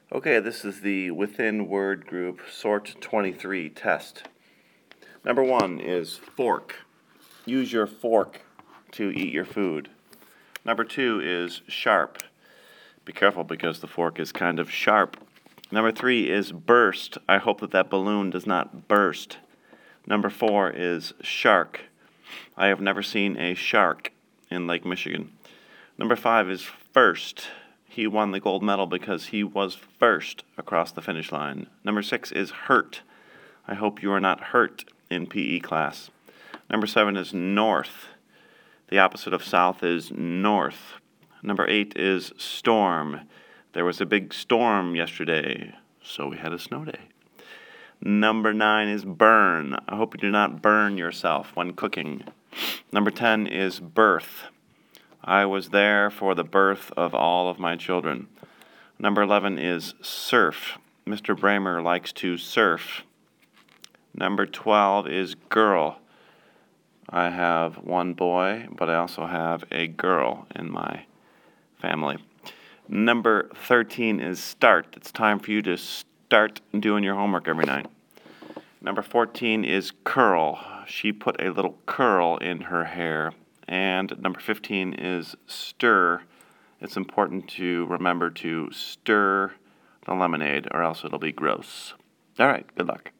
Okay, this is the within word group sort 23 test. Number 1 is fork. Use your fork to eat your food. Number 2 is sharp. Be careful because the fork is kind of sharp. Number 3 is burst. I hope that balloon does not burst. Number 4 is shark. I have never seen a shark in Lake Michigan. Number 5 is first. He won the gold medal because he was first across the finish line. Number 6 is hurt. I hope you are not hurt in PE class. Number 7 is north. The opposite of south is north. Number 8 is storm. There was a big storm yesterday, so we had a snow day. Number 9 is burn. I hope you do not burn yourself when cooking. Number 10 is birth. I was there for the birth of all of my children. Number 11 is surf. Mr. Bramer likes to surf. Number 12 is girl. I have one boy, but I also have a girl in my family. Number 13 is start. It's time for you to start doing your homework every night. Number 14 is curl. She put a little curl in her hair. And number 15 is stir. It's important to remember to stir the lemonade or else it'll be gross. All right, good luck.